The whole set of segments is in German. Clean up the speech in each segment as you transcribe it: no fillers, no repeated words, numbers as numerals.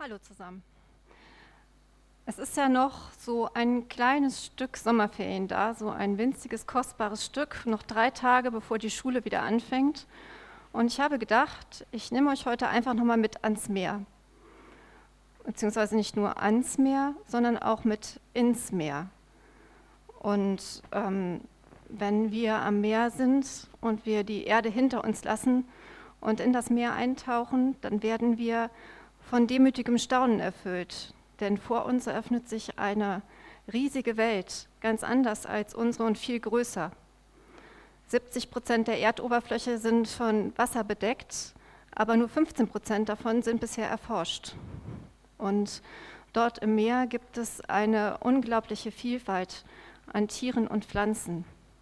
Hallo zusammen. Es ist ja noch so ein kleines Stück Sommerferien da, so ein winziges, kostbares Stück, noch 3 Tage, bevor die Schule wieder anfängt. Und ich habe gedacht, ich nehme euch heute einfach nochmal mit ans Meer. Beziehungsweise nicht nur ans Meer, sondern auch mit ins Meer. Und wenn wir am Meer sind und wir die Erde hinter uns lassen und in das Meer eintauchen, dann werden wir von demütigem Staunen erfüllt. Denn vor uns eröffnet sich eine riesige Welt, ganz anders als unsere und viel größer. 70% der Erdoberfläche sind von Wasser bedeckt, aber nur 15% davon sind bisher erforscht. Und dort im Meer gibt es eine unglaubliche Vielfalt an Tieren und Pflanzen.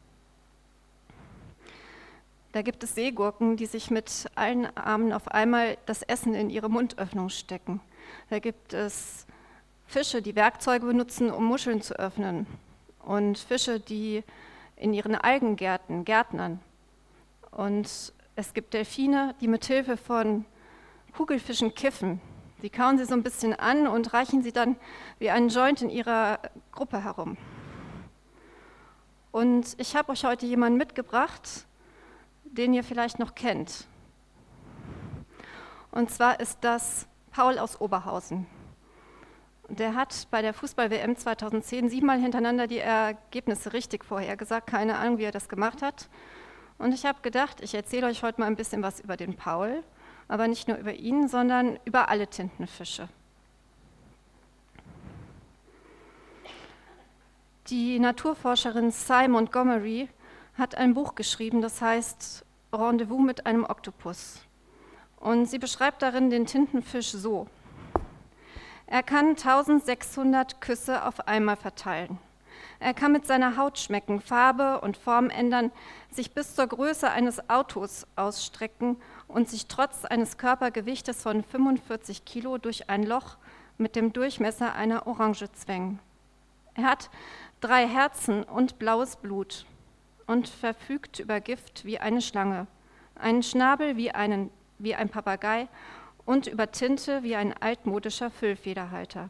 Da gibt es Seegurken, die sich mit allen Armen auf einmal das Essen in ihre Mundöffnung stecken. Da gibt es Fische, die Werkzeuge benutzen, um Muscheln zu öffnen. Und Fische, die in ihren Algengärten gärtnern. Und es gibt Delfine, die mit Hilfe von Kugelfischen kiffen. Die kauen sie so ein bisschen an und reichen sie dann wie einen Joint in ihrer Gruppe herum. Und ich habe euch heute jemanden mitgebracht, den ihr vielleicht noch kennt. Und zwar ist das Paul aus Oberhausen. Der hat bei der Fußball-WM 2010 7-mal hintereinander die Ergebnisse richtig vorhergesagt. Keine Ahnung, wie er das gemacht hat. Und ich habe gedacht, ich erzähle euch heute mal ein bisschen was über den Paul, aber nicht nur über ihn, sondern über alle Tintenfische. Die Naturforscherin Sy Montgomery hat ein Buch geschrieben, das heißt Rendezvous mit einem Oktopus. Und sie beschreibt darin den Tintenfisch so: Er kann 1600 Küsse auf einmal verteilen. Er kann mit seiner Haut schmecken, Farbe und Form ändern, sich bis zur Größe eines Autos ausstrecken und sich trotz eines Körpergewichtes von 45 Kilo durch ein Loch mit dem Durchmesser einer Orange zwängen. Er hat 3 Herzen und blaues Blut und verfügt über Gift wie eine Schlange, einen Schnabel wie ein Papagei und über Tinte wie ein altmodischer Füllfederhalter.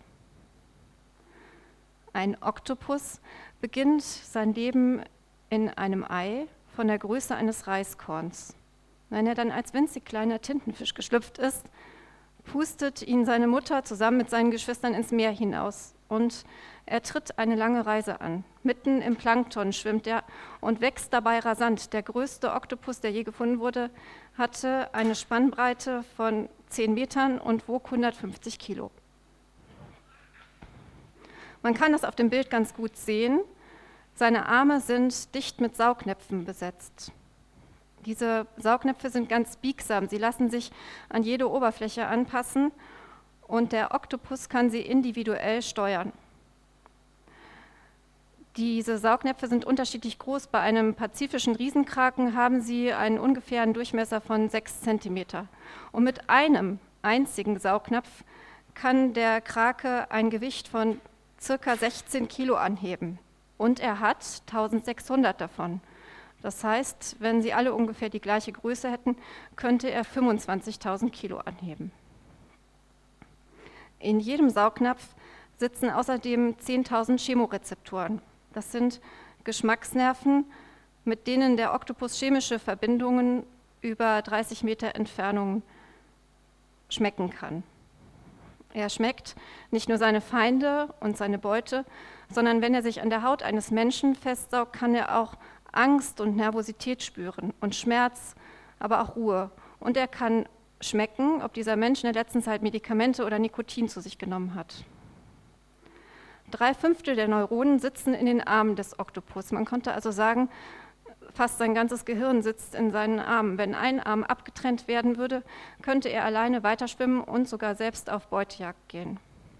Ein Oktopus beginnt sein Leben in einem Ei von der Größe eines Reiskorns. Wenn er dann als winzig kleiner Tintenfisch geschlüpft ist, pustet ihn seine Mutter zusammen mit seinen Geschwistern ins Meer hinaus und er tritt eine lange Reise an. Mitten im Plankton schwimmt er und wächst dabei rasant. Der größte Oktopus, der je gefunden wurde, hatte eine Spannbreite von 10 Metern und wog 150 Kilo. Man kann das auf dem Bild ganz gut sehen. Seine Arme sind dicht mit Saugnäpfen besetzt. Diese Saugnäpfe sind ganz biegsam. Sie lassen sich an jede Oberfläche anpassen und der Oktopus kann sie individuell steuern. Diese Saugnäpfe sind unterschiedlich groß. Bei einem pazifischen Riesenkraken haben sie einen ungefähren Durchmesser von 6 cm. Und mit einem einzigen Saugnapf kann der Krake ein Gewicht von ca. 16 Kilo anheben. Und er hat 1600 davon. Das heißt, wenn sie alle ungefähr die gleiche Größe hätten, könnte er 25.000 Kilo anheben. In jedem Saugnapf sitzen außerdem 10.000 Chemorezeptoren. Das sind Geschmacksnerven, mit denen der Oktopus chemische Verbindungen über 30 Meter Entfernung schmecken kann. Er schmeckt nicht nur seine Feinde und seine Beute, sondern wenn er sich an der Haut eines Menschen festsaugt, kann er auch Angst und Nervosität spüren und Schmerz, aber auch Ruhe. Und er kann schmecken, ob dieser Mensch in der letzten Zeit Medikamente oder Nikotin zu sich genommen hat. 3/5 der Neuronen sitzen in den Armen des Oktopus. Man konnte also sagen, fast sein ganzes Gehirn sitzt in seinen Armen. Wenn ein Arm abgetrennt werden würde, könnte er alleine weiterschwimmen und sogar selbst auf Beutejagd gehen.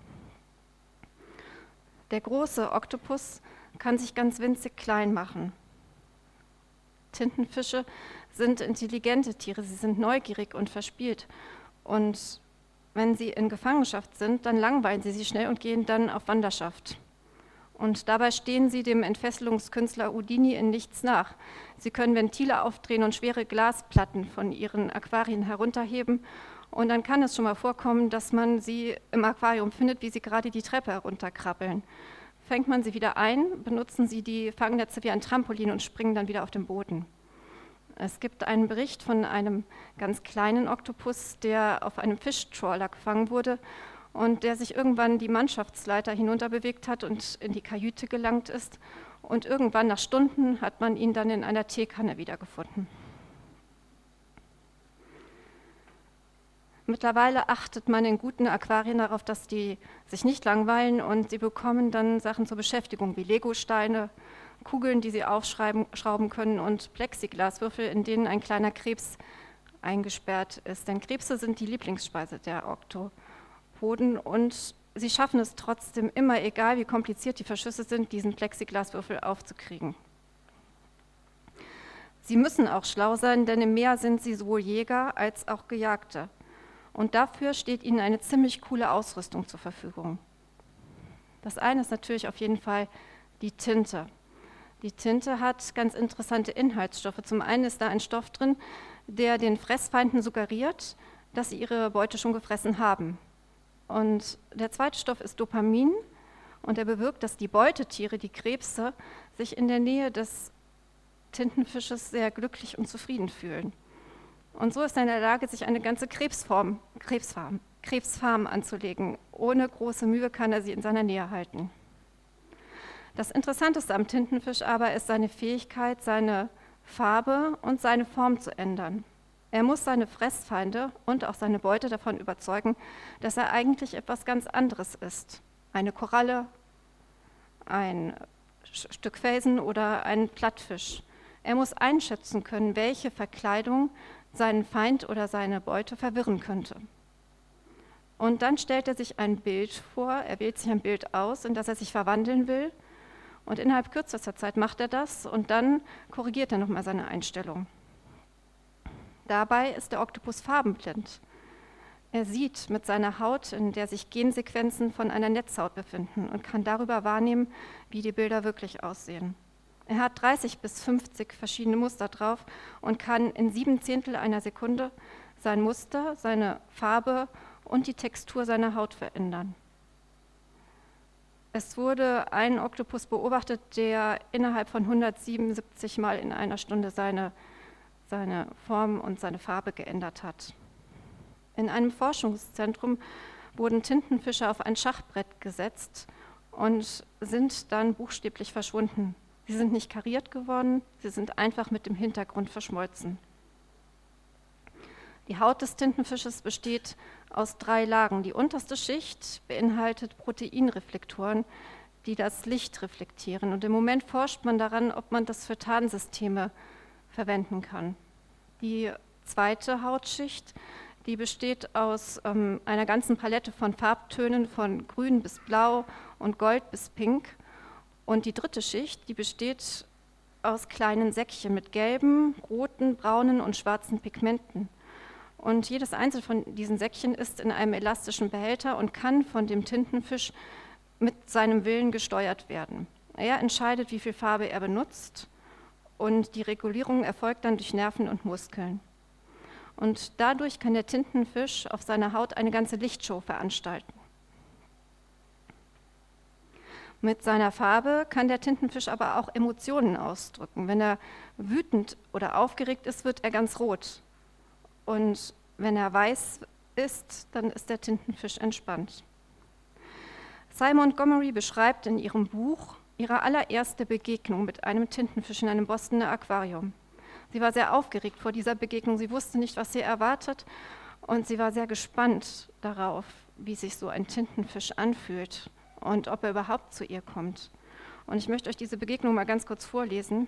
Der große Oktopus kann sich ganz winzig klein machen. Tintenfische sind intelligente Tiere, sie sind neugierig und verspielt. Und wenn sie in Gefangenschaft sind, dann langweilen sie sich schnell und gehen dann auf Wanderschaft. Und dabei stehen sie dem Entfesselungskünstler Houdini in nichts nach. Sie können Ventile aufdrehen und schwere Glasplatten von ihren Aquarien herunterheben Und dann kann es schon mal vorkommen, dass man sie im Aquarium findet, wie sie gerade die Treppe herunterkrabbeln. Fängt man sie wieder ein, benutzen sie die Fangnetze wie ein Trampolin und springen dann wieder auf den Boden. Es gibt einen Bericht von einem ganz kleinen Oktopus, der auf einem Fischtrawler gefangen wurde und der sich irgendwann die Mannschaftsleiter hinunterbewegt hat und in die Kajüte gelangt ist. Und irgendwann nach Stunden hat man ihn dann in einer Teekanne wiedergefunden. Mittlerweile achtet man in guten Aquarien darauf, dass die sich nicht langweilen und sie bekommen dann Sachen zur Beschäftigung wie Legosteine, Kugeln, die sie aufschrauben können und Plexiglaswürfel, in denen ein kleiner Krebs eingesperrt ist. Denn Krebse sind die Lieblingsspeise der Oktopoden und sie schaffen es trotzdem immer, egal wie kompliziert die Verschlüsse sind, diesen Plexiglaswürfel aufzukriegen. Sie müssen auch schlau sein, denn im Meer sind sie sowohl Jäger als auch Gejagte. Und dafür steht ihnen eine ziemlich coole Ausrüstung zur Verfügung. Das eine ist natürlich auf jeden Fall die Tinte. Die Tinte hat ganz interessante Inhaltsstoffe. Zum einen ist da ein Stoff drin, der den Fressfeinden suggeriert, dass sie ihre Beute schon gefressen haben. Und der zweite Stoff ist Dopamin und er bewirkt, dass die Beutetiere, die Krebse, sich in der Nähe des Tintenfisches sehr glücklich und zufrieden fühlen. Und so ist er in der Lage, sich eine ganze Krebsfarm anzulegen. Ohne große Mühe kann er sie in seiner Nähe halten. Das Interessanteste am Tintenfisch aber ist seine Fähigkeit, seine Farbe und seine Form zu ändern. Er muss seine Fressfeinde und auch seine Beute davon überzeugen, dass er eigentlich etwas ganz anderes ist. Eine Koralle, ein Stück Felsen oder ein Plattfisch. Er muss einschätzen können, welche Verkleidung seinen Feind oder seine Beute verwirren könnte. Und dann stellt er sich ein Bild vor, er wählt sich ein Bild aus, in das er sich verwandeln will. Und innerhalb kürzester Zeit macht er das und dann korrigiert er nochmal seine Einstellung. Dabei ist der Oktopus farbenblind. Er sieht mit seiner Haut, in der sich Gensequenzen von einer Netzhaut befinden und kann darüber wahrnehmen, wie die Bilder wirklich aussehen. Er hat 30 bis 50 verschiedene Muster drauf und kann in 7/10 einer Sekunde sein Muster, seine Farbe und die Textur seiner Haut verändern. Es wurde ein Oktopus beobachtet, der innerhalb von 177 Mal in einer Stunde seine Form und seine Farbe geändert hat. In einem Forschungszentrum wurden Tintenfische auf ein Schachbrett gesetzt und sind dann buchstäblich verschwunden. Sie sind nicht kariert geworden, sie sind einfach mit dem Hintergrund verschmolzen. Die Haut des Tintenfisches besteht aus 3 Lagen. Die unterste Schicht beinhaltet Proteinreflektoren, die das Licht reflektieren. Und im Moment forscht man daran, ob man das für Tarnsysteme verwenden kann. Die zweite Hautschicht, die besteht aus einer ganzen Palette von Farbtönen von grün bis blau und gold bis pink. Und die dritte Schicht, die besteht aus kleinen Säckchen mit gelben, roten, braunen und schwarzen Pigmenten. Und jedes einzelne von diesen Säckchen ist in einem elastischen Behälter und kann von dem Tintenfisch mit seinem Willen gesteuert werden. Er entscheidet, wie viel Farbe er benutzt und die Regulierung erfolgt dann durch Nerven und Muskeln. Und dadurch kann der Tintenfisch auf seiner Haut eine ganze Lichtshow veranstalten. Mit seiner Farbe kann der Tintenfisch aber auch Emotionen ausdrücken. Wenn er wütend oder aufgeregt ist, wird er ganz rot. Und wenn er weiß ist, dann ist der Tintenfisch entspannt. Sy Montgomery beschreibt in ihrem Buch ihre allererste Begegnung mit einem Tintenfisch in einem Bostoner Aquarium. Sie war sehr aufgeregt vor dieser Begegnung, sie wusste nicht, was sie erwartet und sie war sehr gespannt darauf, wie sich so ein Tintenfisch anfühlt und ob er überhaupt zu ihr kommt. Und ich möchte euch diese Begegnung mal ganz kurz vorlesen.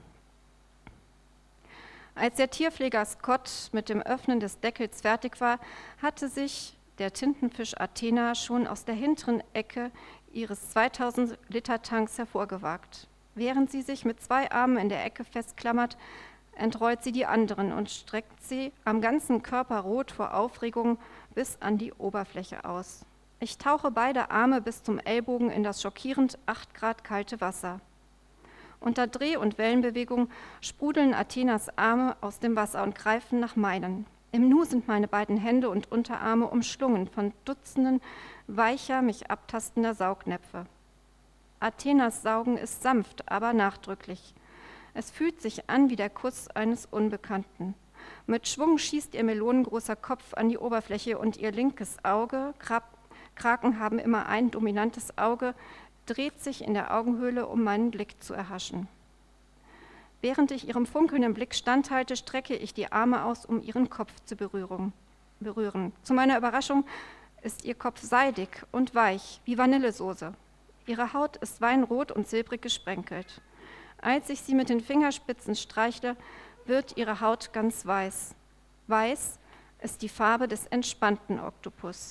Als der Tierpfleger Scott mit dem Öffnen des Deckels fertig war, hatte sich der Tintenfisch Athena schon aus der hinteren Ecke ihres 2000-Liter-Tanks hervorgewagt. Während sie sich mit 2 Armen in der Ecke festklammert, entrollt sie die anderen und streckt sie am ganzen Körper rot vor Aufregung bis an die Oberfläche aus. Ich tauche beide Arme bis zum Ellbogen in das schockierend 8 Grad kalte Wasser. Unter Dreh- und Wellenbewegung sprudeln Athenas Arme aus dem Wasser und greifen nach meinen. Im Nu sind meine beiden Hände und Unterarme umschlungen von Dutzenden weicher, mich abtastender Saugnäpfe. Athenas Saugen ist sanft, aber nachdrücklich. Es fühlt sich an wie der Kuss eines Unbekannten. Mit Schwung schießt ihr melonengroßer Kopf an die Oberfläche und ihr linkes Auge, Kraken haben immer ein dominantes Auge, dreht sich in der Augenhöhle, um meinen Blick zu erhaschen. Während ich ihrem funkelnden Blick standhalte, strecke ich die Arme aus, um ihren Kopf zu berühren. Zu meiner Überraschung ist ihr Kopf seidig und weich, wie Vanillesoße. Ihre Haut ist weinrot und silbrig gesprenkelt. Als ich sie mit den Fingerspitzen streichle, wird ihre Haut ganz weiß. Weiß ist die Farbe des entspannten Oktopus.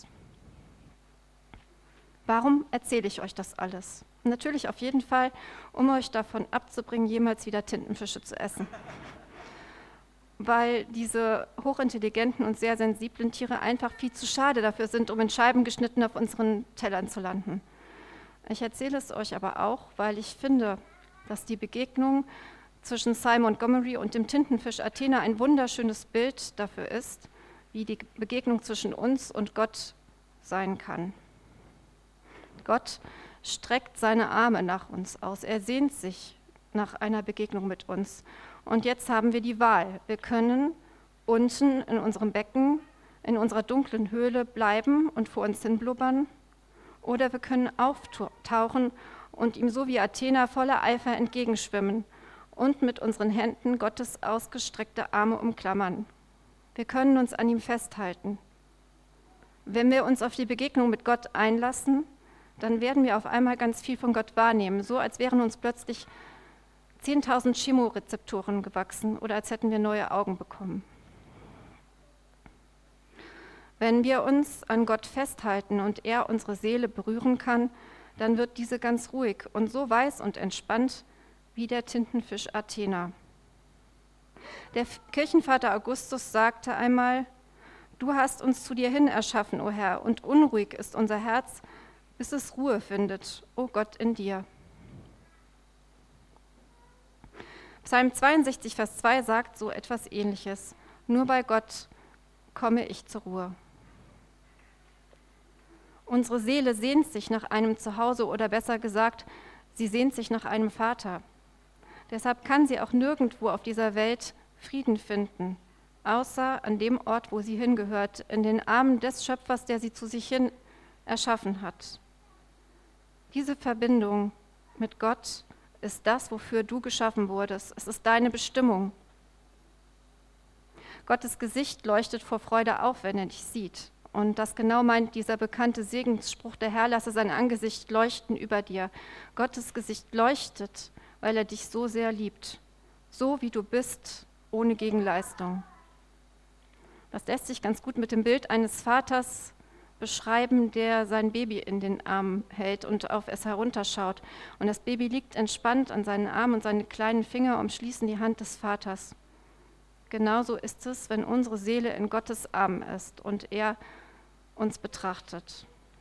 Warum erzähle ich euch das alles? Natürlich auf jeden Fall, um euch davon abzubringen, jemals wieder Tintenfische zu essen. Weil diese hochintelligenten und sehr sensiblen Tiere einfach viel zu schade dafür sind, um in Scheiben geschnitten auf unseren Tellern zu landen. Ich erzähle es euch aber auch, weil ich finde, dass die Begegnung zwischen Cy Montgomery und dem Tintenfisch Athena ein wunderschönes Bild dafür ist, wie die Begegnung zwischen uns und Gott sein kann. Gott streckt seine Arme nach uns aus. Er sehnt sich nach einer Begegnung mit uns. Und jetzt haben wir die Wahl. Wir können unten in unserem Becken, in unserer dunklen Höhle bleiben und vor uns hin blubbern. Oder wir können auftauchen und ihm so wie Athena voller Eifer entgegenschwimmen und mit unseren Händen Gottes ausgestreckte Arme umklammern. Wir können uns an ihm festhalten. Wenn wir uns auf die Begegnung mit Gott einlassen, dann werden wir auf einmal ganz viel von Gott wahrnehmen, so als wären uns plötzlich 10.000 Chemorezeptoren gewachsen oder als hätten wir neue Augen bekommen. Wenn wir uns an Gott festhalten und er unsere Seele berühren kann, dann wird diese ganz ruhig und so weiß und entspannt wie der Tintenfisch Athena. Der Kirchenvater Augustus sagte einmal: Du hast uns zu dir hin erschaffen, o Herr, und unruhig ist unser Herz, bis es Ruhe findet, o Gott, in dir. Psalm 62, Vers 2 sagt so etwas Ähnliches. Nur bei Gott komme ich zur Ruhe. Unsere Seele sehnt sich nach einem Zuhause oder besser gesagt, sie sehnt sich nach einem Vater. Deshalb kann sie auch nirgendwo auf dieser Welt Frieden finden, außer an dem Ort, wo sie hingehört, in den Armen des Schöpfers, der sie zu sich hin erschaffen hat. Diese Verbindung mit Gott ist das, wofür du geschaffen wurdest. Es ist deine Bestimmung. Gottes Gesicht leuchtet vor Freude auf, wenn er dich sieht. Und das genau meint dieser bekannte Segensspruch, der Herr lasse sein Angesicht leuchten über dir. Gottes Gesicht leuchtet, weil er dich so sehr liebt. So wie du bist, ohne Gegenleistung. Das lässt sich ganz gut mit dem Bild eines Vaters beschreiben, der sein Baby in den Arm hält und auf es herunterschaut. Und das Baby liegt entspannt an seinen Arm und seine kleinen Finger umschließen die Hand des Vaters. Genauso ist es, wenn unsere Seele in Gottes Armen ist und er uns betrachtet.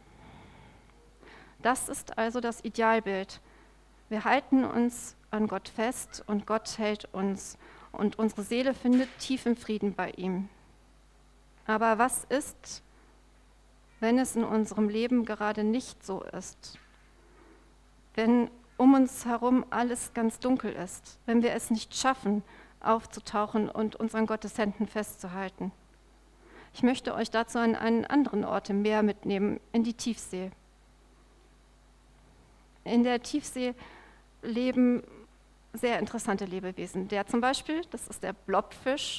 Das ist also das Idealbild. Wir halten uns an Gott fest und Gott hält uns und unsere Seele findet tiefen Frieden bei ihm. Aber was ist, wenn es in unserem Leben gerade nicht so ist? Wenn um uns herum alles ganz dunkel ist, wenn wir es nicht schaffen, aufzutauchen und uns an Gottes Händen festzuhalten. Ich möchte euch dazu an einen anderen Ort im Meer mitnehmen, in die Tiefsee. In der Tiefsee leben sehr interessante Lebewesen. Der zum Beispiel, das ist der Blobfisch.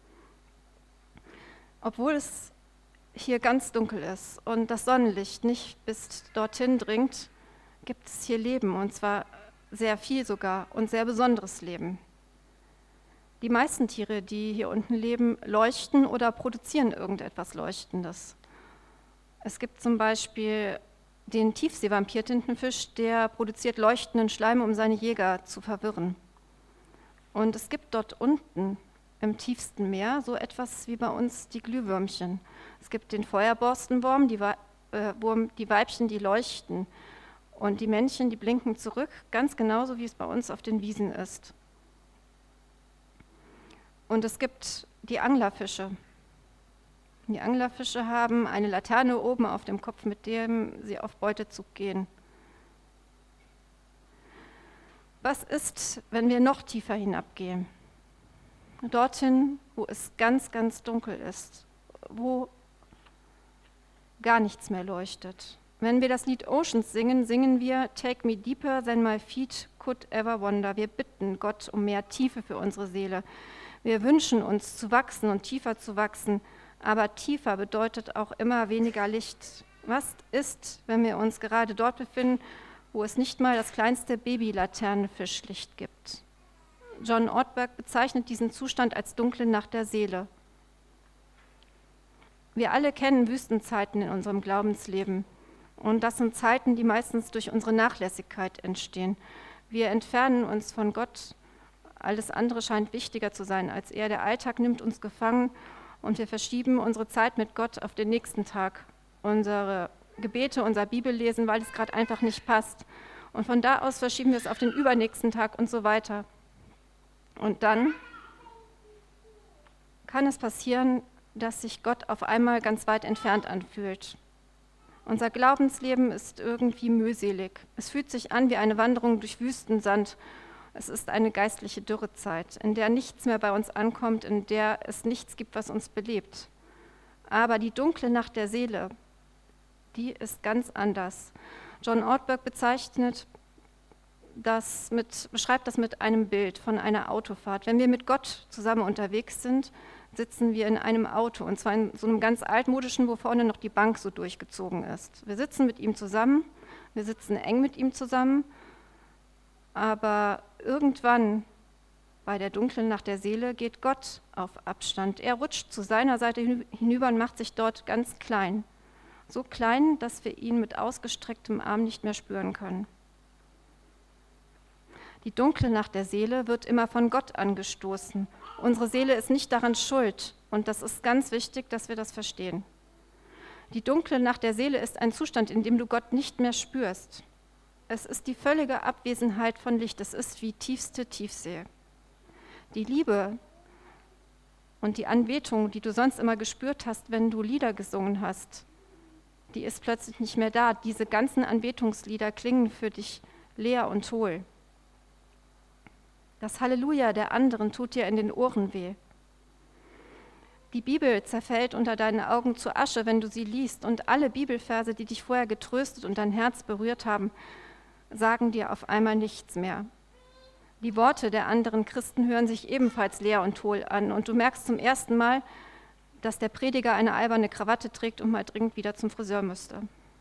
Obwohl es hier ganz dunkel ist und das Sonnenlicht nicht bis dorthin dringt, gibt es hier Leben, und zwar sehr viel sogar und sehr besonderes Leben. Die meisten Tiere, die hier unten leben, leuchten oder produzieren irgendetwas Leuchtendes. Es gibt zum Beispiel den Tiefseevampir-Tintenfisch, der produziert leuchtenden Schleim, um seine Jäger zu verwirren. Und es gibt dort unten im tiefsten Meer so etwas wie bei uns die Glühwürmchen. Es gibt den Feuerborstenwurm, die Weibchen, die leuchten. Und die Männchen, die blinken zurück, ganz genauso wie es bei uns auf den Wiesen ist. Und es gibt die Anglerfische. Die Anglerfische haben eine Laterne oben auf dem Kopf, mit dem sie auf Beutezug gehen. Was ist, wenn wir noch tiefer hinabgehen? Dorthin, wo es ganz, ganz dunkel ist, wo gar nichts mehr leuchtet. Wenn wir das Lied Oceans singen, singen wir Take me deeper than my feet could ever wander. Wir bitten Gott um mehr Tiefe für unsere Seele. Wir wünschen uns zu wachsen und tiefer zu wachsen, aber tiefer bedeutet auch immer weniger Licht. Was ist, wenn wir uns gerade dort befinden, wo es nicht mal das kleinste Baby-Laternenfischlicht gibt? John Ortberg bezeichnet diesen Zustand als dunkle Nacht der Seele. Wir alle kennen Wüstenzeiten in unserem Glaubensleben. Und das sind Zeiten, die meistens durch unsere Nachlässigkeit entstehen. Wir entfernen uns von Gott. Alles andere scheint wichtiger zu sein als er. Der Alltag nimmt uns gefangen und wir verschieben unsere Zeit mit Gott auf den nächsten Tag. Unsere Gebete, unser Bibellesen, weil es gerade einfach nicht passt. Und von da aus verschieben wir es auf den übernächsten Tag und so weiter. Und dann kann es passieren, dass sich Gott auf einmal ganz weit entfernt anfühlt. Unser Glaubensleben ist irgendwie mühselig. Es fühlt sich an wie eine Wanderung durch Wüstensand. Es ist eine geistliche Dürrezeit, in der nichts mehr bei uns ankommt, in der es nichts gibt, was uns belebt. Aber die dunkle Nacht der Seele, die ist ganz anders. John Ortberg beschreibt das mit einem Bild von einer Autofahrt. Wenn wir mit Gott zusammen unterwegs sind, sitzen wir in einem Auto, und zwar in so einem ganz altmodischen, wo vorne noch die Bank so durchgezogen ist. Wir sitzen mit ihm zusammen, wir sitzen eng mit ihm zusammen, aber irgendwann bei der dunklen Nacht der Seele geht Gott auf Abstand. Er rutscht zu seiner Seite hinüber und macht sich dort ganz klein. So klein, dass wir ihn mit ausgestrecktem Arm nicht mehr spüren können. Die dunkle Nacht der Seele wird immer von Gott angestoßen. Unsere Seele ist nicht daran schuld und das ist ganz wichtig, dass wir das verstehen. Die dunkle Nacht der Seele ist ein Zustand, in dem du Gott nicht mehr spürst. Es ist die völlige Abwesenheit von Licht. Es ist wie tiefste Tiefsee. Die Liebe und die Anbetung, die du sonst immer gespürt hast, wenn du Lieder gesungen hast, die ist plötzlich nicht mehr da. Diese ganzen Anbetungslieder klingen für dich leer und hohl. Das Halleluja der anderen tut dir in den Ohren weh. Die Bibel zerfällt unter deinen Augen zu Asche, wenn du sie liest, und alle Bibelverse, die dich vorher getröstet und dein Herz berührt haben, sagen dir auf einmal nichts mehr. Die Worte der anderen Christen hören sich ebenfalls leer und hohl an, und du merkst zum ersten Mal, dass der Prediger eine alberne Krawatte trägt und mal dringend wieder zum Friseur müsste.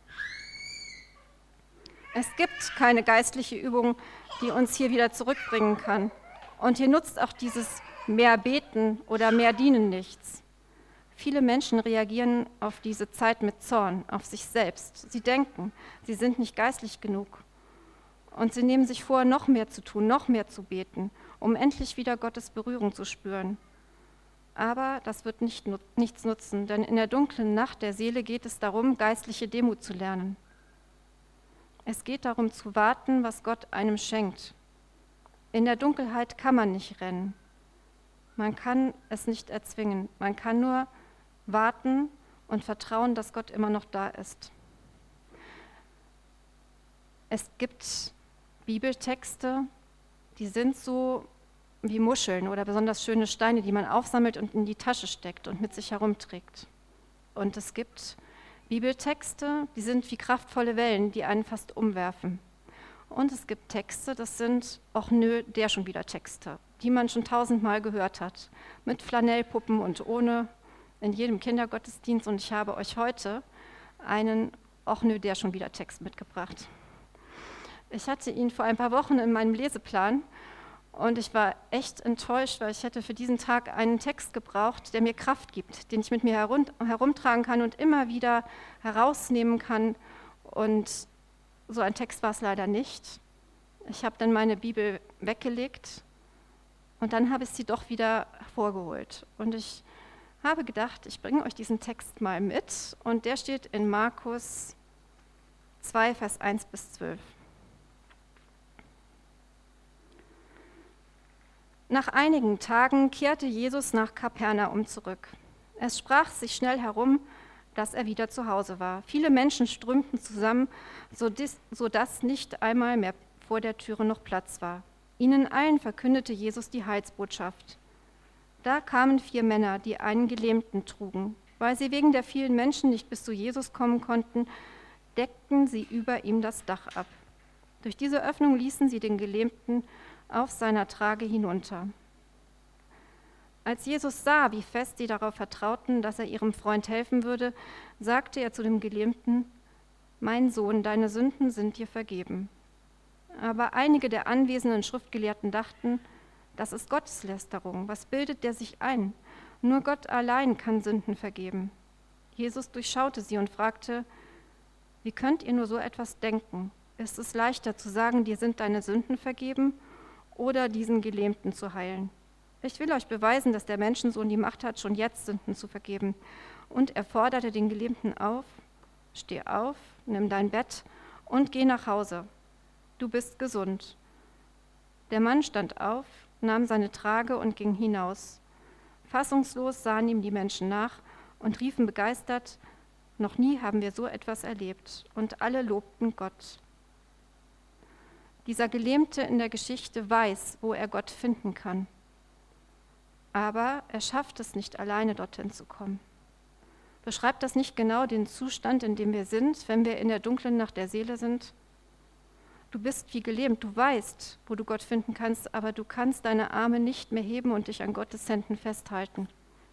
Es gibt keine geistliche Übung, die uns hier wieder zurückbringen kann. Und hier nutzt auch dieses mehr beten oder mehr dienen nichts. Viele Menschen reagieren auf diese Zeit mit Zorn, auf sich selbst. Sie denken, sie sind nicht geistlich genug. Und sie nehmen sich vor, noch mehr zu tun, noch mehr zu beten, um endlich wieder Gottes Berührung zu spüren. Aber das wird nichts nutzen, denn in der dunklen Nacht der Seele geht es darum, geistliche Demut zu lernen. Es geht darum zu warten, was Gott einem schenkt. In der Dunkelheit kann man nicht rennen. Man kann es nicht erzwingen. Man kann nur warten und vertrauen, dass Gott immer noch da ist. Es gibt Bibeltexte, die sind so wie Muscheln oder besonders schöne Steine, die man aufsammelt und in die Tasche steckt und mit sich herumträgt. Und es gibt Bibeltexte, die sind wie kraftvolle Wellen, die einen fast umwerfen. Und es gibt Texte, das sind, ach nö, der schon wieder Texte, die man schon 1000-mal gehört hat, mit Flanellpuppen und ohne, in jedem Kindergottesdienst. Und ich habe euch heute einen, ach nö, der schon wieder Text mitgebracht. Ich hatte ihn vor ein paar Wochen in meinem Leseplan und ich war echt enttäuscht, weil ich hätte für diesen Tag einen Text gebraucht, der mir Kraft gibt, den ich mit mir herumtragen kann und immer wieder herausnehmen kann. Und so ein Text war es leider nicht. Ich habe dann meine Bibel weggelegt und dann habe ich sie doch wieder hervorgeholt. Und ich habe gedacht, ich bringe euch diesen Text mal mit. Und der steht in Markus 2, Vers 1 bis 12. Nach einigen Tagen kehrte Jesus nach Kapernaum zurück. Es sprach sich schnell herum, dass er wieder zu Hause war. Viele Menschen strömten zusammen, sodass nicht einmal mehr vor der Türe noch Platz war. Ihnen allen verkündete Jesus die Heilsbotschaft. Da kamen 4 Männer, die einen Gelähmten trugen. Weil sie wegen der vielen Menschen nicht bis zu Jesus kommen konnten, deckten sie über ihm das Dach ab. Durch diese Öffnung ließen sie den Gelähmten auf seiner Trage hinunter. Als Jesus sah, wie fest sie darauf vertrauten, dass er ihrem Freund helfen würde, sagte er zu dem Gelähmten: Mein Sohn, deine Sünden sind dir vergeben. Aber einige der anwesenden Schriftgelehrten dachten, das ist Gotteslästerung. Was bildet der sich ein? Nur Gott allein kann Sünden vergeben. Jesus durchschaute sie und fragte: Wie könnt ihr nur so etwas denken? Ist es leichter zu sagen, dir sind deine Sünden vergeben, oder diesen Gelähmten zu heilen? Ich will euch beweisen, dass der Menschensohn die Macht hat, schon jetzt Sünden zu vergeben. Und er forderte den Gelähmten auf: Steh auf, nimm dein Bett und geh nach Hause. Du bist gesund. Der Mann stand auf, nahm seine Trage und ging hinaus. Fassungslos sahen ihm die Menschen nach und riefen begeistert: Noch nie haben wir so etwas erlebt. Und alle lobten Gott. Dieser Gelähmte in der Geschichte weiß, wo er Gott finden kann. Aber er schafft es nicht alleine, dorthin zu kommen. Beschreibt das nicht genau den Zustand, in dem wir sind, wenn wir in der dunklen Nacht der Seele sind? Du bist wie gelähmt, du weißt, wo du Gott finden kannst, aber du kannst deine Arme nicht mehr heben und dich an Gottes Händen festhalten.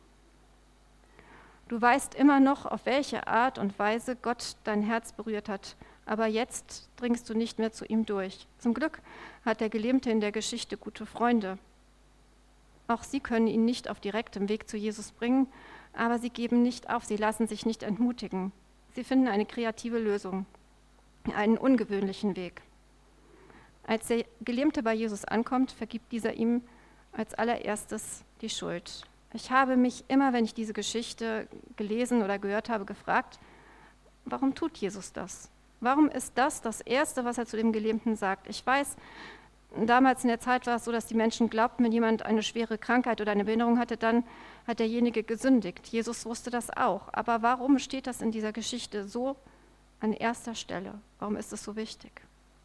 Du weißt immer noch, auf welche Art und Weise Gott dein Herz berührt hat, aber jetzt dringst du nicht mehr zu ihm durch. Zum Glück hat der Gelähmte in der Geschichte gute Freunde. Auch sie können ihn nicht auf direktem Weg zu Jesus bringen, aber sie geben nicht auf, sie lassen sich nicht entmutigen. Sie finden eine kreative Lösung, einen ungewöhnlichen Weg. Als der Gelähmte bei Jesus ankommt, vergibt dieser ihm als allererstes die Schuld. Ich habe mich immer, wenn ich diese Geschichte gelesen oder gehört habe, gefragt, warum tut Jesus das? Warum ist das das Erste, was er zu dem Gelähmten sagt? Ich weiß, damals in der Zeit war es so, dass die Menschen glaubten, wenn jemand eine schwere Krankheit oder eine Behinderung hatte, dann hat derjenige gesündigt. Jesus wusste das auch. Aber warum steht das in dieser Geschichte so an erster Stelle? Warum ist es so wichtig?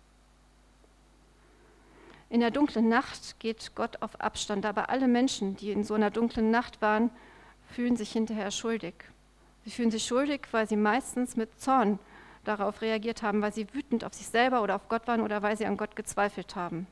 In der dunklen Nacht geht Gott auf Abstand, aber alle Menschen, die in so einer dunklen Nacht waren, fühlen sich hinterher schuldig. Sie fühlen sich schuldig, weil sie meistens mit Zorn darauf reagiert haben, weil sie wütend auf sich selber oder auf Gott waren oder weil sie an Gott gezweifelt haben.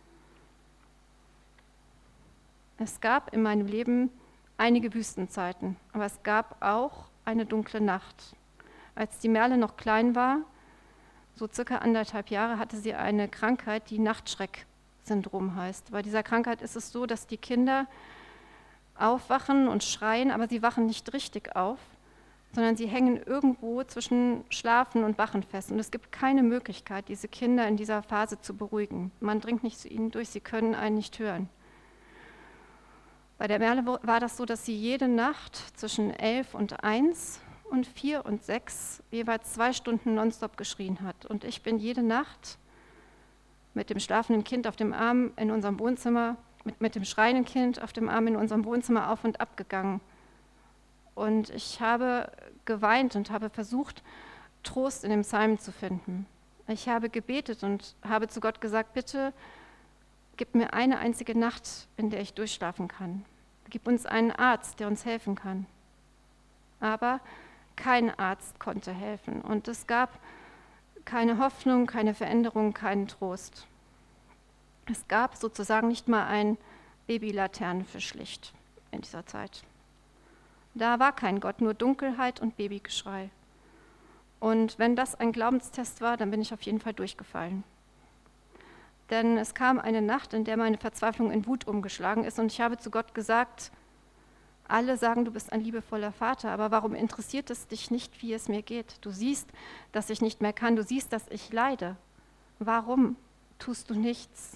Es gab in meinem Leben einige Wüstenzeiten, aber es gab auch eine dunkle Nacht. Als die Merle noch klein war, so circa 1,5 Jahre, hatte sie eine Krankheit, die Nachtschreck-Syndrom heißt. Bei dieser Krankheit ist es so, dass die Kinder aufwachen und schreien, aber sie wachen nicht richtig auf, sondern sie hängen irgendwo zwischen Schlafen und Wachen fest. Und es gibt keine Möglichkeit, diese Kinder in dieser Phase zu beruhigen. Man dringt nicht zu ihnen durch, sie können einen nicht hören. Bei der Merle war das so, dass sie jede Nacht zwischen 11 und 1 und 4 und 6 jeweils 2 Stunden nonstop geschrien hat. Und ich bin jede Nacht mit dem schlafenden Kind auf dem Arm in unserem Wohnzimmer, mit dem schreienden Kind auf dem Arm in unserem Wohnzimmer auf und ab gegangen. Und ich habe geweint und habe versucht, Trost in dem Psalm zu finden. Ich habe gebetet und habe zu Gott gesagt, bitte gib mir eine einzige Nacht, in der ich durchschlafen kann. Gib uns einen Arzt, der uns helfen kann. Aber kein Arzt konnte helfen und es gab keine Hoffnung, keine Veränderung, keinen Trost. Es gab sozusagen nicht mal ein Babylaternenfischlicht in dieser Zeit. Da war kein Gott, nur Dunkelheit und Babygeschrei. Und wenn das ein Glaubenstest war, dann bin ich auf jeden Fall durchgefallen. Denn es kam eine Nacht, in der meine Verzweiflung in Wut umgeschlagen ist und ich habe zu Gott gesagt, alle sagen, du bist ein liebevoller Vater, aber warum interessiert es dich nicht, wie es mir geht? Du siehst, dass ich nicht mehr kann, du siehst, dass ich leide. Warum tust du nichts?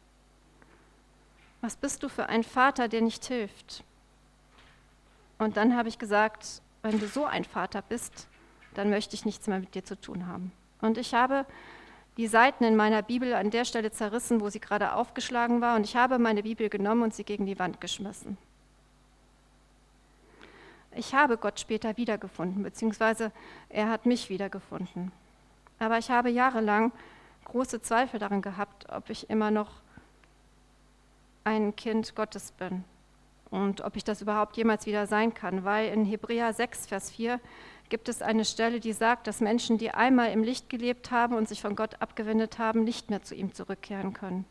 Was bist du für ein Vater, der nicht hilft? Und dann habe ich gesagt, wenn du so ein Vater bist, dann möchte ich nichts mehr mit dir zu tun haben. Und ich habe die Seiten in meiner Bibel an der Stelle zerrissen, wo sie gerade aufgeschlagen war, und ich habe meine Bibel genommen und sie gegen die Wand geschmissen. Ich habe Gott später wiedergefunden, beziehungsweise er hat mich wiedergefunden. Aber ich habe jahrelang große Zweifel daran gehabt, ob ich immer noch ein Kind Gottes bin und ob ich das überhaupt jemals wieder sein kann, weil in Hebräer 6, Vers 4 gibt es eine Stelle, die sagt, dass Menschen, die einmal im Licht gelebt haben und sich von Gott abgewendet haben, nicht mehr zu ihm zurückkehren können.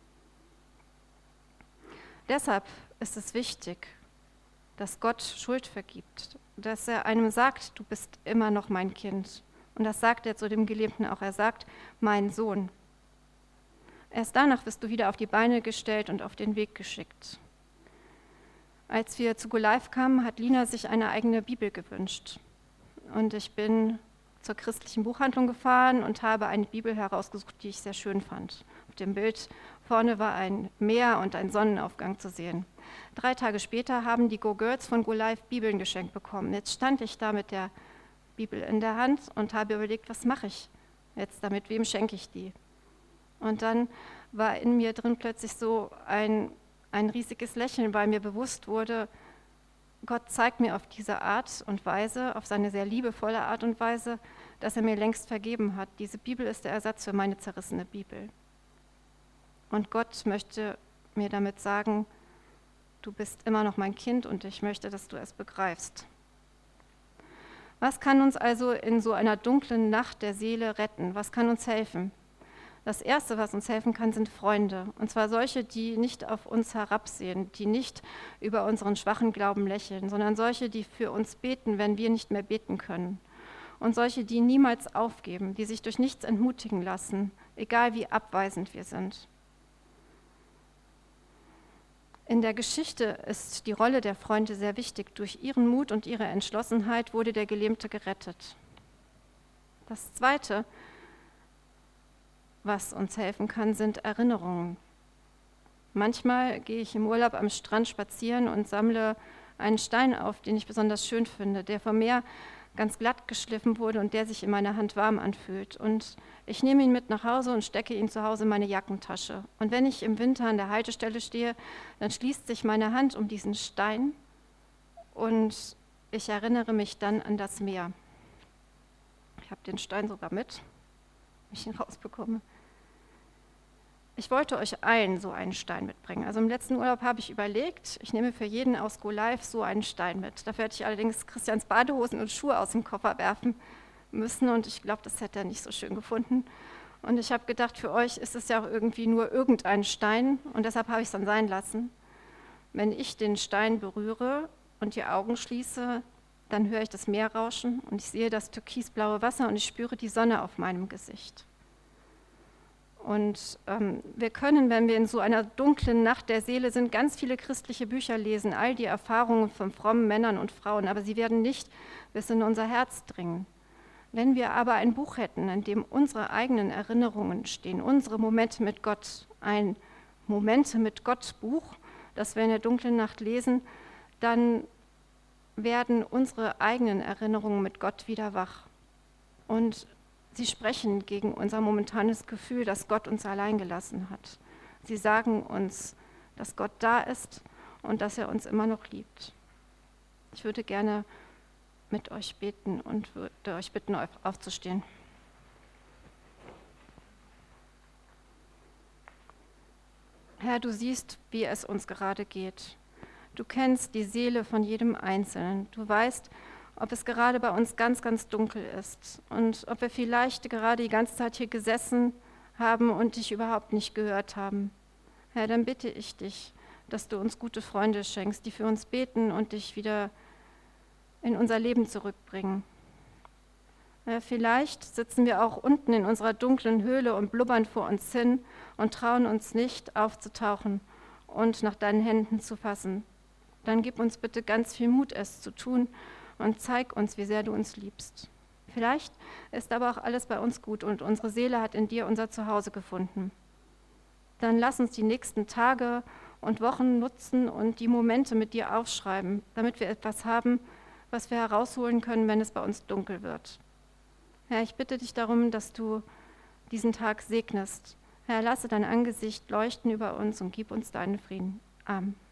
Deshalb ist es wichtig, dass Gott Schuld vergibt, dass er einem sagt, du bist immer noch mein Kind. Und das sagt er zu dem Gelähmten auch, er sagt, mein Sohn. Erst danach wirst du wieder auf die Beine gestellt und auf den Weg geschickt. Als wir zu Go Live kamen, hat Lina sich eine eigene Bibel gewünscht. Und ich bin zur christlichen Buchhandlung gefahren und habe eine Bibel herausgesucht, die ich sehr schön fand. Auf dem Bild vorne war ein Meer und ein Sonnenaufgang zu sehen. 3 Tage später haben die Go Girls von Go Live Bibeln geschenkt bekommen. Jetzt stand ich da mit der Bibel in der Hand und habe überlegt, was mache ich jetzt damit, wem schenke ich die? Und dann war in mir drin plötzlich so ein riesiges Lächeln, weil mir bewusst wurde, Gott zeigt mir auf diese Art und Weise, auf seine sehr liebevolle Art und Weise, dass er mir längst vergeben hat. Diese Bibel ist der Ersatz für meine zerrissene Bibel. Und Gott möchte mir damit sagen, du bist immer noch mein Kind und ich möchte, dass du es begreifst. Was kann uns also in so einer dunklen Nacht der Seele retten? Was kann uns helfen? Das Erste, was uns helfen kann, sind Freunde. Und zwar solche, die nicht auf uns herabsehen, die nicht über unseren schwachen Glauben lächeln, sondern solche, die für uns beten, wenn wir nicht mehr beten können. Und solche, die niemals aufgeben, die sich durch nichts entmutigen lassen, egal wie abweisend wir sind. In der Geschichte ist die Rolle der Freunde sehr wichtig. Durch ihren Mut und ihre Entschlossenheit wurde der Gelähmte gerettet. Das Zweite, was uns helfen kann, sind Erinnerungen. Manchmal gehe ich im Urlaub am Strand spazieren und sammle einen Stein auf, den ich besonders schön finde, der vom Meer ganz glatt geschliffen wurde und der sich in meiner Hand warm anfühlt. Und ich nehme ihn mit nach Hause und stecke ihn zu Hause in meine Jackentasche. Und wenn ich im Winter an der Haltestelle stehe, dann schließt sich meine Hand um diesen Stein und ich erinnere mich dann an das Meer. Ich habe den Stein sogar mit, wenn ich ihn rausbekomme. Ich wollte euch allen so einen Stein mitbringen. Also im letzten Urlaub habe ich überlegt, ich nehme für jeden aus Go Live so einen Stein mit. Dafür hätte ich allerdings Christians Badehosen und Schuhe aus dem Koffer werfen müssen und ich glaube, das hätte er nicht so schön gefunden. Und ich habe gedacht, für euch ist es ja auch irgendwie nur irgendein Stein und deshalb habe ich es dann sein lassen. Wenn ich den Stein berühre und die Augen schließe, dann höre ich das Meer rauschen und ich sehe das türkisblaue Wasser und ich spüre die Sonne auf meinem Gesicht. Und wir können, wenn wir in so einer dunklen Nacht der Seele sind, ganz viele christliche Bücher lesen, all die Erfahrungen von frommen Männern und Frauen, aber sie werden nicht bis in unser Herz dringen. Wenn wir aber ein Buch hätten, in dem unsere eigenen Erinnerungen stehen, unsere Momente mit Gott, ein Momente mit Gott Buch, das wir in der dunklen Nacht lesen, dann werden unsere eigenen Erinnerungen mit Gott wieder wach. Und sie sprechen gegen unser momentanes Gefühl, dass Gott uns allein gelassen hat. Sie sagen uns, dass Gott da ist und dass er uns immer noch liebt. Ich würde gerne mit euch beten und würde euch bitten, aufzustehen. Herr, du siehst, wie es uns gerade geht. Du kennst die Seele von jedem Einzelnen. Du weißt, ob es gerade bei uns ganz, ganz dunkel ist und ob wir vielleicht gerade die ganze Zeit hier gesessen haben und dich überhaupt nicht gehört haben. Herr, dann bitte ich dich, dass du uns gute Freunde schenkst, die für uns beten und dich wieder in unser Leben zurückbringen. Herr, vielleicht sitzen wir auch unten in unserer dunklen Höhle und blubbern vor uns hin und trauen uns nicht aufzutauchen und nach deinen Händen zu fassen. Dann gib uns bitte ganz viel Mut, es zu tun und zeig uns, wie sehr du uns liebst. Vielleicht ist aber auch alles bei uns gut und unsere Seele hat in dir unser Zuhause gefunden. Dann lass uns die nächsten Tage und Wochen nutzen und die Momente mit dir aufschreiben, damit wir etwas haben, was wir herausholen können, wenn es bei uns dunkel wird. Herr, ich bitte dich darum, dass du diesen Tag segnest. Herr, lasse dein Angesicht leuchten über uns und gib uns deinen Frieden. Amen.